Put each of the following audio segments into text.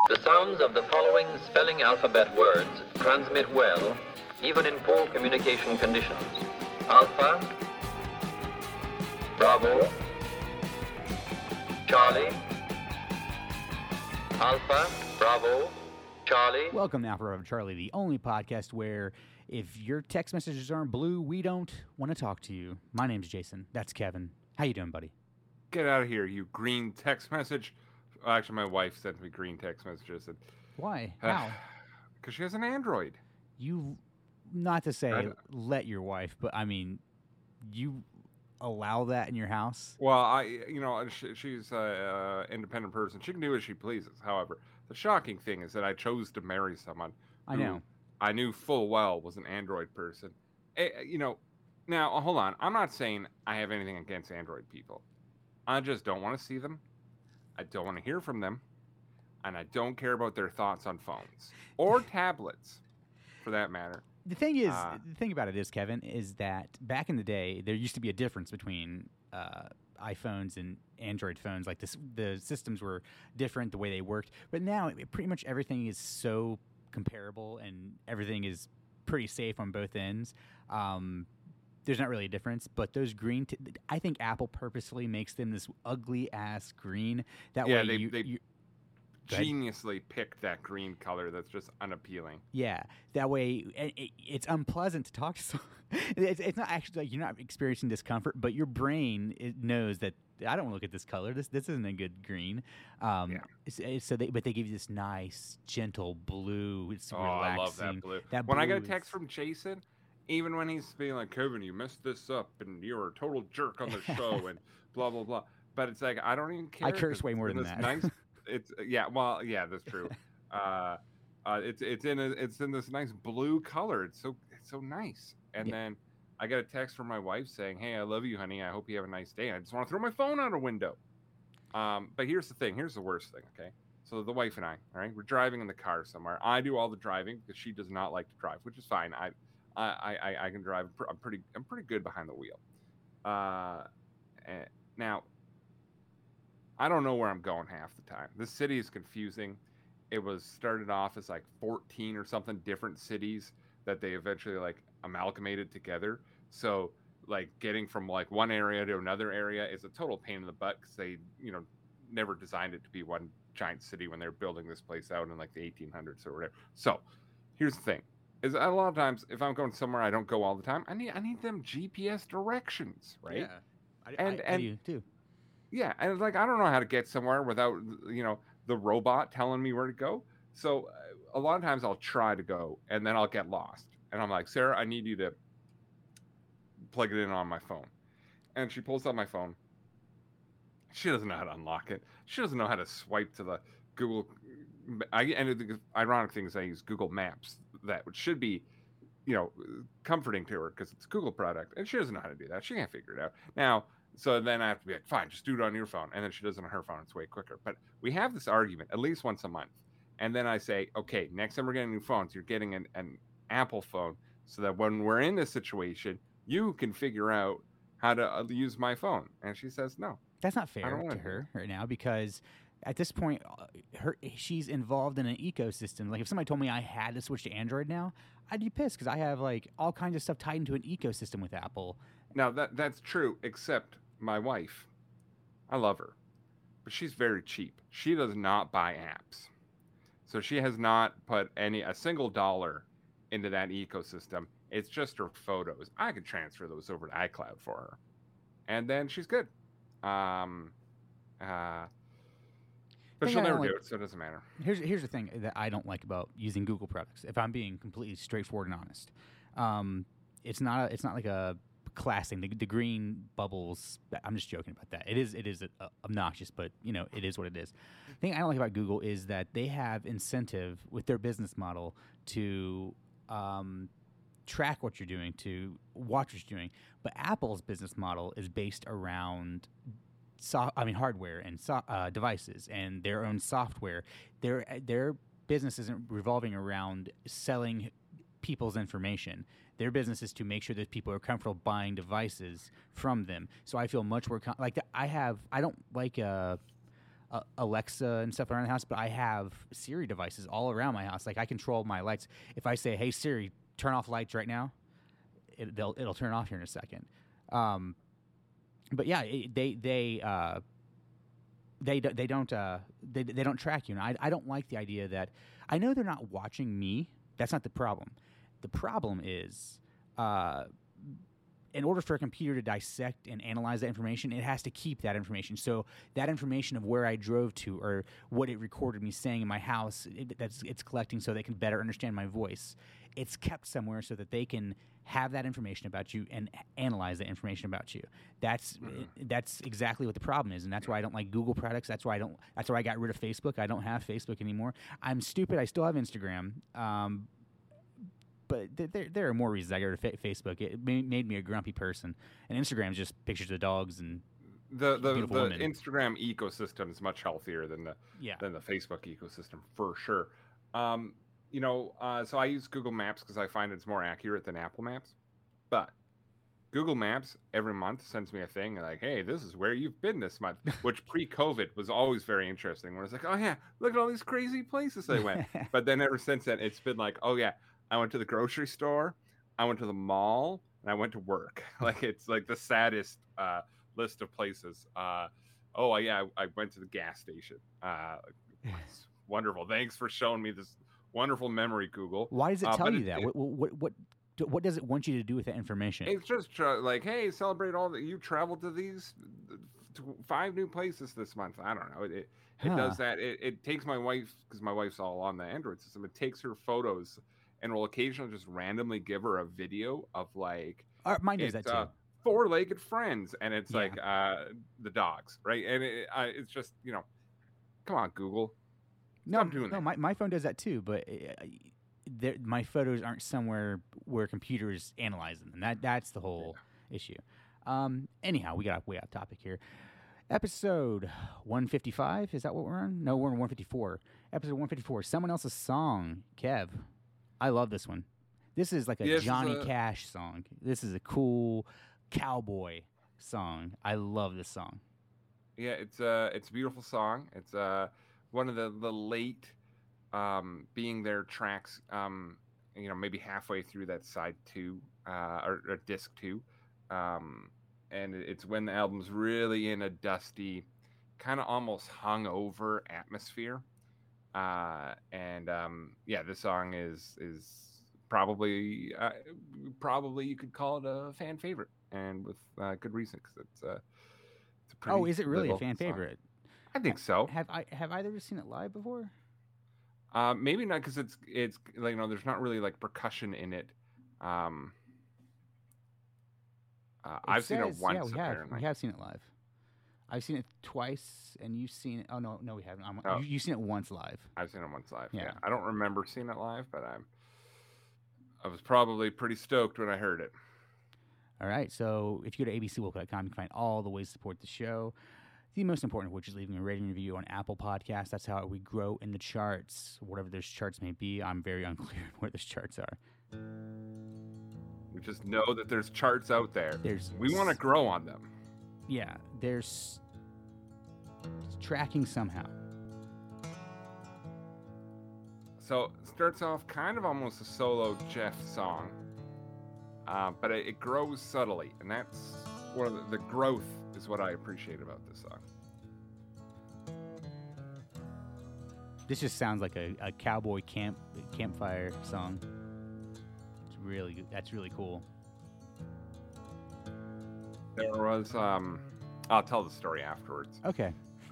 The sounds of the following spelling alphabet words transmit well, even in poor communication conditions. Alpha, Bravo, Charlie, Alpha, Bravo, Charlie. Welcome to Alpha Bravo Charlie, the only podcast where if your text messages aren't blue, we don't want to talk to you. My name's Jason. That's Kevin. How you doing, buddy? Get out of here, you green text message. Actually, my wife sent me green text messages. Why? How? Because she has an Android. You, not to say let your wife, but I mean, you allow that in your house? Well, she's an independent person. She can do as she pleases. However, the shocking thing is that I chose to marry someone who I knew full well was an Android person. Now, hold on. I'm not saying I have anything against Android people. I just don't want to see them. I don't want to hear from them. And I don't care about their thoughts on phones or tablets, for that matter. The thing about it is, Kevin, is that back in the day, there used to be a difference between iPhones and Android phones. Like the systems were different, the way they worked. But now, pretty much everything is so comparable, and everything is pretty safe on both ends. There's not really a difference, but those green, I think Apple purposely makes them this ugly ass green. That way, they geniusly picked that green color that's just unappealing. Yeah, that way it's unpleasant to talk to someone. It's not actually like you're not experiencing discomfort, but your brain knows that I don't look at this color. This isn't a good green. But they give you this nice, gentle blue. It's relaxing. I love that blue. When I get a text from Jason. Even when he's being like, Kevin, you messed this up, and you're a total jerk on the show, and blah, blah, blah. But it's like, I don't even care. I curse way more than that. That's true. It's in this nice blue color. It's so nice. And then I get a text from my wife saying, hey, I love you, honey. I hope you have a nice day. I just want to throw my phone out a window. But here's the thing. Here's the worst thing, okay? So the wife and I, all right, we're driving in the car somewhere. I do all the driving because she does not like to drive, which is fine. I can drive. I'm pretty good behind the wheel. Now, I don't know where I'm going half the time. This city is confusing. It was started off as like 14 or something different cities that they eventually like amalgamated together. So like getting from like one area to another area is a total pain in the butt because they never designed it to be one giant city when they were building this place out in like the 1800s or whatever. So here's the thing. Is a lot of times if I'm going somewhere I don't go all the time, I need them GPS directions, right? Yeah, I do too. Yeah, and it's like I don't know how to get somewhere without the robot telling me where to go. So a lot of times I'll try to go and then I'll get lost, and I'm like, Sarah, I need you to plug it in on my phone, and she pulls out my phone. She doesn't know how to unlock it. She doesn't know how to swipe to the Google. And the ironic thing is I use Google Maps, which should be, comforting to her because it's a Google product, and she doesn't know how to do that. She can't figure it out. Now, so then I have to be like, fine, just do it on your phone, and then she does it on her phone. It's way quicker. But we have this argument at least once a month, and then I say, okay, next time we're getting new phones, you're getting an Apple phone, so that when we're in this situation, you can figure out how to use my phone. And she says, no, that's not fair to her right now because. At this point, she's involved in an ecosystem. Like if somebody told me I had to switch to Android now, I'd be pissed because I have like all kinds of stuff tied into an ecosystem with Apple. Now that's true, except my wife. I love her, but she's very cheap. She does not buy apps, so she has not put a single dollar into that ecosystem. It's just her photos. I could transfer those over to iCloud for her, and then she's good. But she'll never do it, so it doesn't matter. Here's the thing that I don't like about using Google products. If I'm being completely straightforward and honest, it's not like a class thing. The green bubbles. I'm just joking about that. It is obnoxious, but it is what it is. The thing I don't like about Google is that they have incentive with their business model to track what you're doing, to watch what you're doing. But Apple's business model is based around hardware and devices and their own software. Their business isn't revolving around selling people's information. Their business is to make sure that people are comfortable buying devices from them. So I feel much more I don't like a Alexa and stuff around the house, but I have Siri devices all around my house. Like I control my lights. If I say, "Hey Siri, turn off lights right now," it'll turn off here in a second. But yeah, they don't track you, and I don't like the idea that I know they're not watching me. That's not the problem. The problem is, in order for a computer to dissect and analyze that information, it has to keep that information. So that information of where I drove to or what it recorded me saying in my house, it's collecting so they can better understand my voice. It's kept somewhere so that they can have that information about you and analyze that information about you. That's exactly what the problem is, and that's why I don't like Google products. That's why I got rid of Facebook. I don't have Facebook anymore. I'm stupid. I still have Instagram. But there are more reasons I go to Facebook. It made me a grumpy person, and Instagram is just pictures of dogs and the women. Instagram ecosystem is much healthier than the Facebook ecosystem for sure. So I use Google Maps because I find it's more accurate than Apple Maps. But Google Maps every month sends me a thing like, "Hey, this is where you've been this month," which pre-COVID was always very interesting. Where it's like, "Oh yeah, look at all these crazy places they went." But then ever since then, it's been like, "Oh yeah, I went to the grocery store, I went to the mall, and I went to work." Like it's like the saddest list of places. I went to the gas station. It's wonderful. Thanks for showing me this wonderful memory, Google. Why does it tell you that? What does it want you to do with that information? It's just like, hey, celebrate all that you traveled to these 5 new places this month. I don't know. It does that. It takes my wife, because my wife's all on the Android system. It takes her photos and will occasionally just randomly give her a video of like mine does that too. 4-legged friends, and it's like the dogs, right? And it's just come on, Google. Stop doing that. My phone does that too, but my photos aren't somewhere where computers analyze them, and that's the whole issue. Anyhow, we got way off topic here. Episode 155, is that what we're on? No, we're on 154. Episode 154, someone else's song. Kev, I love this one. This is like a Johnny Cash song. This is a cool cowboy song. I love this song. Yeah, it's a beautiful song. It's one of the late Being There tracks, maybe halfway through that side 2 or disc 2. And it's when the album's really in a dusty, kind of almost hungover atmosphere. This song is probably you could call it a fan favorite, and with good reason, because it's a pretty. Oh, is it really a fan favorite? I think so. Have either of you seen it live before? Maybe not, because it's like there's not really like percussion in it. I've seen it once. We have seen it live. I've seen it twice, and you've seen it. Oh no, we haven't. You've seen it once live. I've seen it once live. Yeah. I don't remember seeing it live, but I was probably pretty stoked when I heard it. All right, so if you go to abcwoke.com, you can find all the ways to support the show. The most important of which is leaving a rating and review on Apple Podcasts. That's how we grow in the charts, whatever those charts may be. I'm very unclear where those charts are. We just know that there's charts out there. We want to grow on them. Yeah, there's tracking somehow. So it starts off kind of almost a solo Jeff song, but it grows subtly, and that's one of the growth is what I appreciate about this song. This just sounds like a cowboy campfire song. It's really good. That's really cool. There was I'll tell the story afterwards. Okay.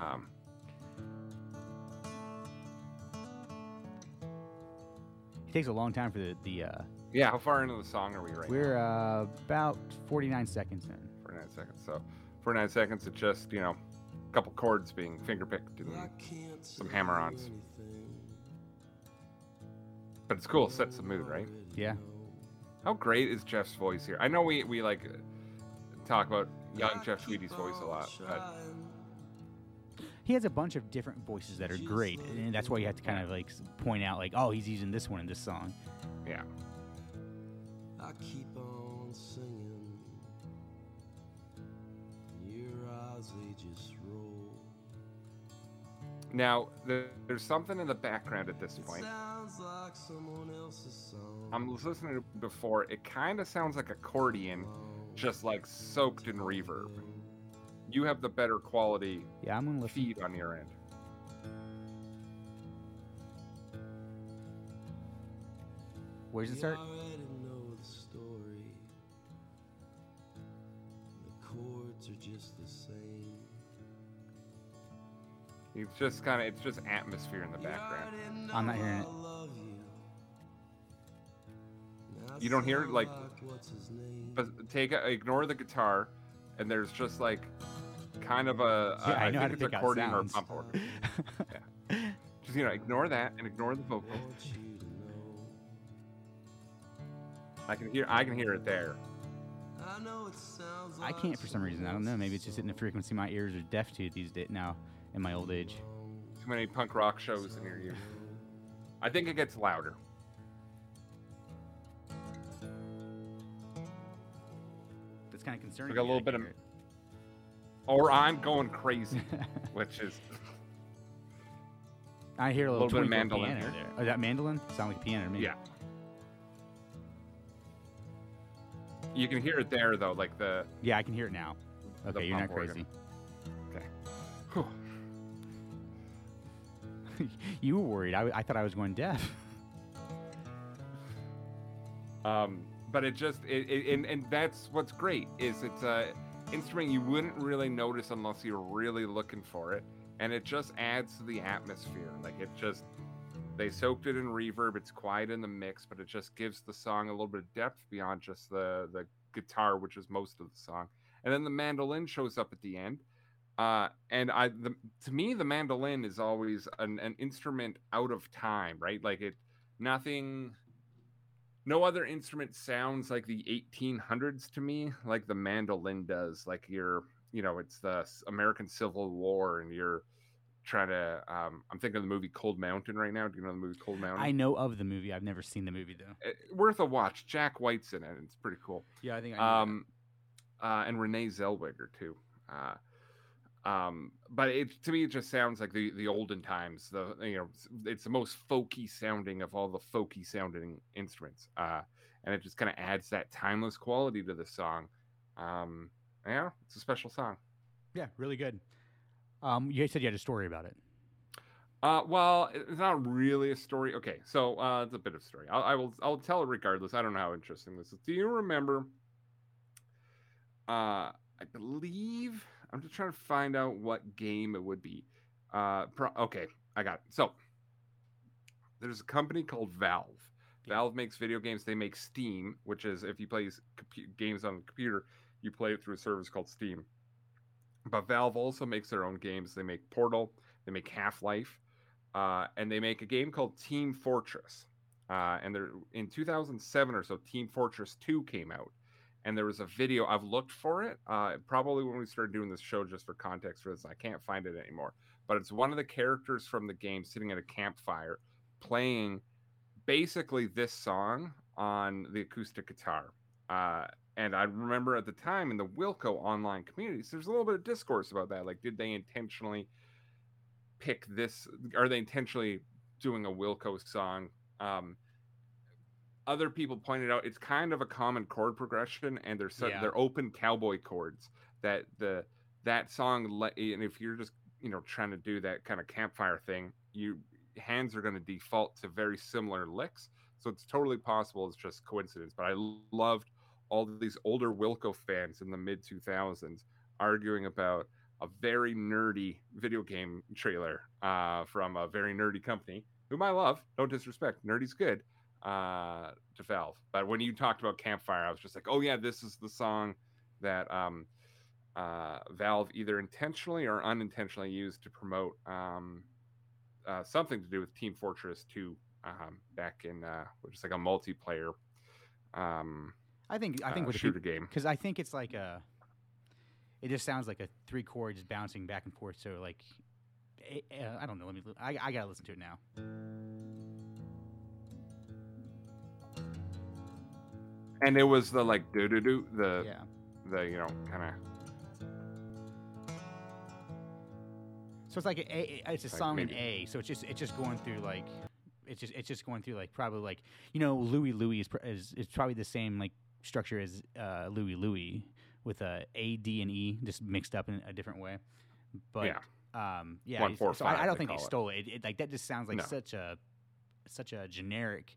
It takes a long time for the yeah, how far into the song are we right We're about 49 seconds in. 49 seconds. So 49 seconds, it's just, a couple chords being fingerpicked and some hammer-ons. But it's cool. It sets the mood, right? Yeah. How great is Jeff's voice here? I know we like talk about young Jeff Tweedy's voice a lot, but he has a bunch of different voices that are great, and that's why you have to kind of like point out, like, oh, he's using this one in this song. Yeah. I keep on singing. Your eyes, they just roll. Now, there's something in the background at this point. Sounds like someone else's song. I'm listening to it before. It kind of sounds like accordion, just like soaked in reverb. You have the better quality Yeah, I'm gonna listen. feed on your end. Where's it We start? already know the story. The chords are just the same. It's just kind of, it's just atmosphere in the background. I'm not hearing it. You don't hear it, like, What's his name? but ignore the guitar, and there's just like kind of a, Yeah, I know how think to it's pick out accordion or sounds. pump organ. Just, ignore that and ignore the vocal. Want you to know. I can hear it there. I know it sounds I like can't for some reason. I don't know. Maybe it's just someone hitting a frequency my ears are deaf to these days now in my old age. Too many punk rock shows in your ear. I think it gets louder. That's kind of concerning. We got a me. little I bit can of- hear Or I'm going crazy, which is it. I hear a little, little bit of twinkle mandolin piano here. there. Oh, that mandolin? Sound like a piano to me. yeah. You can hear it there though, like the. Yeah, I can hear it now. The Okay, you're not pump organ. crazy. Okay. Whew. You were worried. I thought I was going deaf. But it just and that's what's great is it's a instrument you wouldn't really notice unless you're really looking for it, and it just adds to the atmosphere. Like they soaked it in reverb. It's quiet in the mix, but it just gives the song a little bit of depth beyond just the guitar, which is most of the song. And then the mandolin shows up at the end. And to me, the mandolin is always an instrument out of time, right? Like no other instrument sounds like the 1800s to me, like the mandolin does. Like it's the American Civil War, and you're trying to. I'm thinking of the movie Cold Mountain right now. Do you know the movie Cold Mountain? I know of the movie. I've never seen the movie though. Worth a watch. Jack White's in it. It's pretty cool. Yeah, I think I know. And Renee Zellweger too. But to me, it just sounds like the olden times. It's the most folky sounding of all the folky sounding instruments. And it just kind of adds that timeless quality to the song. Yeah, it's a special song. Yeah, really good. You said you had a story about it. Well, it's not really a story. Okay, so it's a bit of a story. I'll tell it regardless. I don't know how interesting this is. Do you remember? I believe I'm just trying to find out what game it would be. Okay, I got it. So there's a company called Valve. Valve makes video games. They make Steam, which is if you play games on a computer, you play it through a service called Steam. But Valve also makes their own games. They make Portal, they make Half-Life, and they make a game called Team Fortress. And in 2007 or so, Team Fortress 2 came out. And there was a video. I've looked for it. Probably when we started doing this show, just for context for this, I can't find it anymore. But it's one of the characters from the game sitting at a campfire playing basically this song on the acoustic guitar. And I remember at the time in the Wilco online communities, there's a little bit of discourse about that. Like, did they intentionally pick this? Are they intentionally doing a Wilco song? Other people pointed out it's kind of a common chord progression, and they're open cowboy chords that song. And if you're just trying to do that kind of campfire thing, hands are going to default to very similar licks. So it's totally possible it's just coincidence. But I loved all these older Wilco fans in the mid 2000s arguing about a very nerdy video game trailer from a very nerdy company whom I love. No disrespect, nerdy's good. To Valve, but when you talked about Campfire, I was just like, oh yeah, this is the song that Valve either intentionally or unintentionally used to promote something to do with Team Fortress 2 back in which is like a multiplayer I think with shooter game. because I think it's like it just sounds like a 3 chords bouncing back and forth. So like, I don't know. I gotta listen to it now. And it was the like do the kind of. So it's like it's a Like song in maybe- A. So it's just going through like it's just going through like probably like Louie Louie is probably the same like structure as Louie Louie with A D and E just mixed up in a different way. But Yeah. 1, yeah. 4, So I 5, don't they think they call it. stole it. Like that just sounds like No. such a generic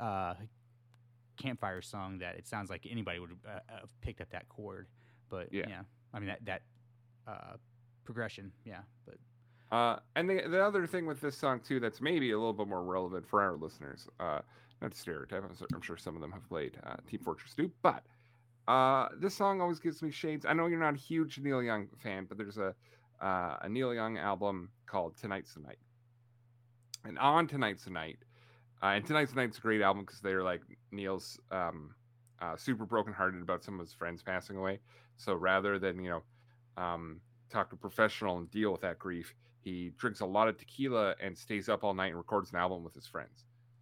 campfire song that it sounds like anybody would have picked up that chord. But Yeah. I mean that progression, yeah. But And the other thing with this song too, that's maybe a little bit more relevant for our listeners, not to stereotype, I'm sure some of them have played Team Fortress 2, but this song always gives me shades. I know you're not a huge Neil Young fan, but there's a Neil Young album called Tonight's the Night, and on Tonight's the Night, and Tonight's the Night's a great album because they're like Neil's super brokenhearted about some of his friends passing away. So rather than talk to a professional and deal with that grief, he drinks a lot of tequila and stays up all night and records an album with his friends.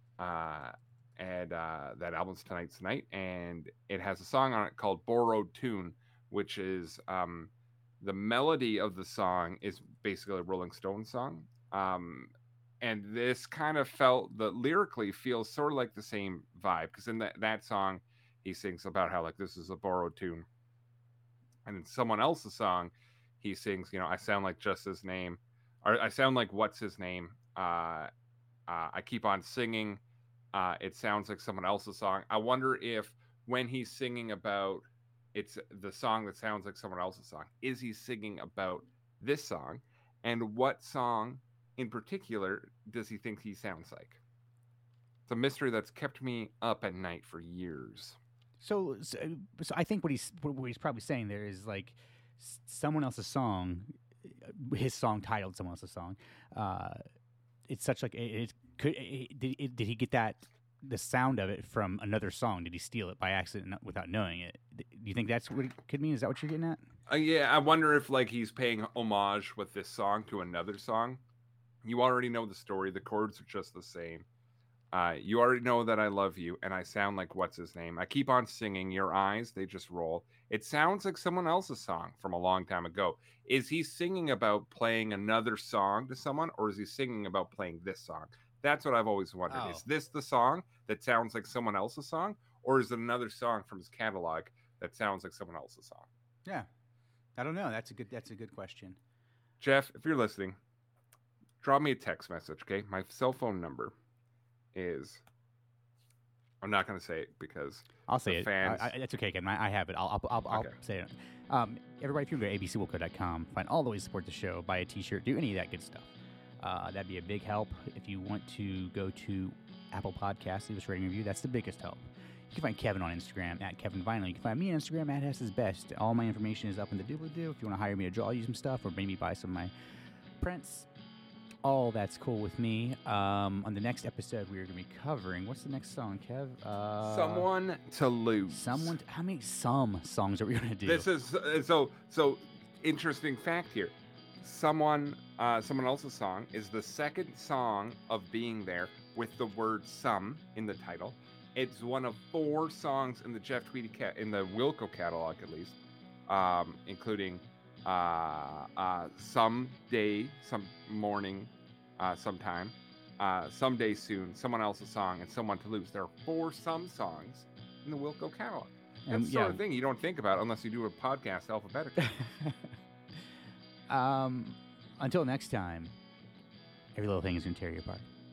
And that album's Tonight's the Night, and it has a song on it called Borrowed Tune, which is the melody of the song is basically a Rolling Stones song. And this kind of lyrically feels sort of like the same vibe, because in that song he sings about how like this is a borrowed tune, and in someone else's song he sings, I sound like just his name, or I sound like what's his name. I keep on singing. It sounds like someone else's song. I wonder if when he's singing about it's the song that sounds like someone else's song, is he singing about this song, and what song in particular does he think he sounds like? It's a mystery that's kept me up at night for years. so I think what he's probably saying there is like someone else's song, his song titled someone else's song. It's such like it could. Did he get the sound of it from another song? Did he steal it by accident without knowing it? Do you think that's what it could mean? Is that what you're getting at? Yeah, I wonder if like he's paying homage with this song to another song. You already know the story. The chords are just the same. You already know that I love you, and I sound like what's his name. I keep on singing. Your eyes, they just roll. It sounds like someone else's song from a long time ago. Is he singing about playing another song to someone, or is he singing about playing this song? That's what I've always wondered. Oh. Is this the song that sounds like someone else's song, or is it another song from his catalog that sounds like someone else's song? Yeah, I don't know. That's a good question. Jeff, if you're listening, drop me a text message, okay? My cell phone number is, I'm not going to say it because I'll say the it. fans- It's okay, Ken. I have it. I'll Okay. say it. Everybody, if you go to abcwilco.com, find all the ways to support the show, buy a T-shirt, do any of that good stuff. That'd be a big help. If you want to go to Apple Podcasts, leave us a rating review. That's the biggest help. You can find Kevin on Instagram at Kevin Vinyl. You can find me on Instagram at Hess's Best. All my information is up in the doobly-doo. If you want to hire me to draw you some stuff or maybe buy some of my prints, all that's cool with me. On the next episode, we're going to be covering, what's the next song, Kev? Someone to Lose. How many songs are we going to do? This is so interesting fact here. Someone else's song is the second song of Being There with the word "some" in the title. It's one of 4 songs in the Jeff Tweedy in the Wilco catalog, at least, including "Someday," "Some Morning," "Sometime," "Someday Soon," "Someone Else's Song," and "Someone to Lose." There are 4 some songs in the Wilco catalog. That's the sort of thing you don't think about unless you do a podcast alphabetically. Until next time, every little thing is going to tear you apart.